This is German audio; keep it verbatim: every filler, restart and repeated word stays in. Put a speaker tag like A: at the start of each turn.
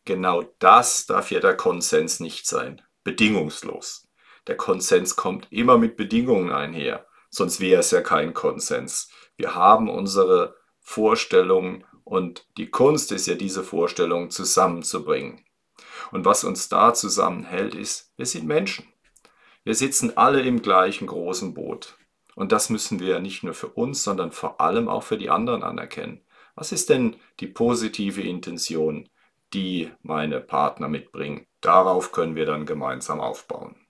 A: Genau das darf ja der Konsens nicht sein. Bedingungslos. Der Konsens kommt immer mit Bedingungen einher, sonst wäre es ja kein Konsens. Wir haben unsere Vorstellungen und die Kunst ist ja, diese Vorstellungen zusammenzubringen. Und was uns da zusammenhält, ist, wir sind Menschen. Wir sitzen alle im gleichen großen Boot. Und das müssen wir nicht nur für uns, sondern vor allem auch für die anderen anerkennen. Was ist denn die positive Intention, die meine Partner mitbringen? Darauf können wir dann gemeinsam aufbauen.